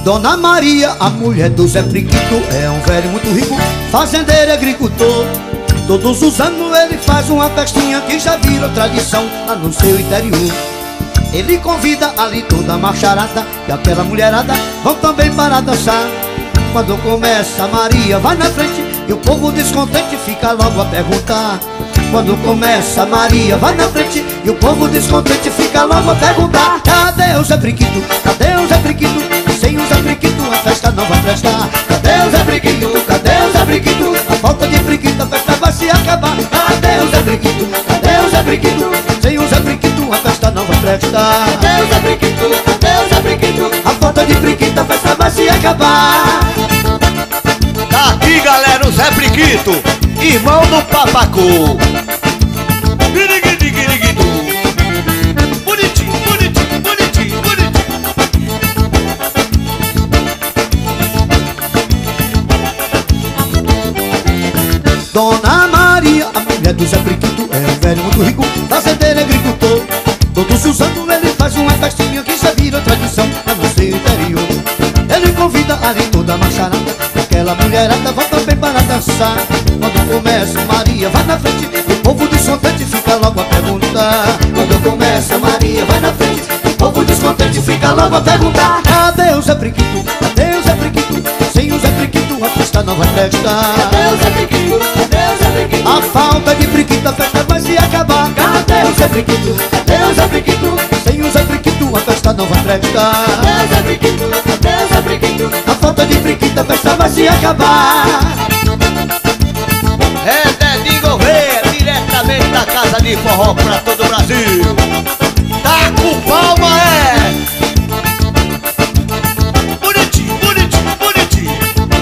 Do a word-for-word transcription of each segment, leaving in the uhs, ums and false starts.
Dona Maria, a mulher do Zé Priquito, é um velho muito rico, fazendeiro e agricultor. Todos os anos ele faz uma festinha que já virou tradição lá no seu interior. Ele convida ali toda a macharada e aquela mulherada vão também para dançar. Quando começa a Maria vai na frente e o povo descontente fica logo a perguntar. Quando começa a Maria vai na frente e o povo descontente fica logo a perguntar: cadê o Zé Priquito? Cadê o Zé Priquito? Sem o Zé Priquito a festa não vai prestar. Cadê o Zé Priquito? Cadê o Zé Priquito? A falta de Priquito a festa vai se acabar. Cadê o Zé Priquito? Cadê o Zé Priquito? Sem o Zé Priquito a festa não vai prestar. Cadê o Zé Priquito? Cadê o Zé Priquito? A falta de Priquito a festa vai se acabar. Tá aqui, galera, o Zé Priquito, irmão do Papacu. Bonitinho, bonitinho, bonitinho, bonitinho. Dona Maria, a mulher do Zé Priquito, é um velho muito rico, fazendeiro e agricultor. Todos os anos ele faz uma festinha que já virou tradição lá no seu interior. Ele convida ali toda a macharada, aquela mulherada vai também para dançar. Quando começa Maria vai na frente, o povo descontente fica logo a perguntar. Quando começa Maria vai na frente, o povo descontente fica logo a perguntar: cadê o Zé Priquito? Cadê o Zé Priquito? Sem o Zé Priquito a festa não vai prestar. Cadê o Zé Priquito? Cadê o Zé Priquito? A falta de Priquito a festa vai se acabar. Cadê o Zé Priquito? Cadê o Zé Priquito? Sem o Zé Priquito a festa não vai prestar. Cadê o Zé Priquito? Cadê o Zé Priquito? A falta de Priquito a festa vai se acabar. É Dedinho Gouveia, diretamente da Casa de Forró pra todo o Brasil. Tá com palma, é! Bonitinho, bonitinho, bonitinho.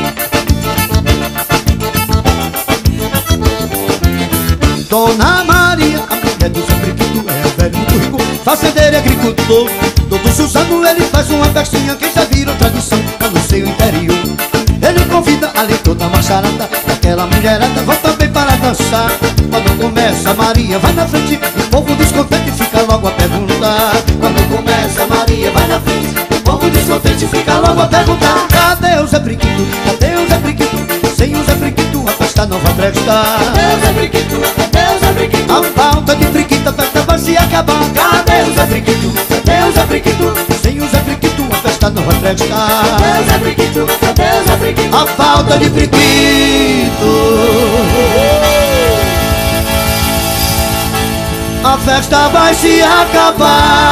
Dona Maria, a mulher do Zé Priquito, é um velho muito rico, fazendeiro e agricultor. Todos os anos ele faz uma festinha que já virou tradição lá no seu interior. Ele convida ali toda a macharada, aquela mulherada vão também para dançar. Quando começa Maria vai na frente, o povo descontente fica logo a perguntar. Quando começa Maria vai na frente, o povo descontente fica logo a perguntar: cadê o Zé Priquito? Cadê o Zé Priquito? Sem o Zé Priquito a festa não vai prestar. Cadê o Zé Priquito? Cadê o Zé Priquito? A falta de Priquito a festa vai se acabar. Cadê o Zé Priquito? Cadê o Zé Priquito? Sem o Zé Priquito a festa não vai prestar. Cadê o Zé Priquito? Cadê o Zé Priquito? A falta de Priquito, a festa vai se acabar.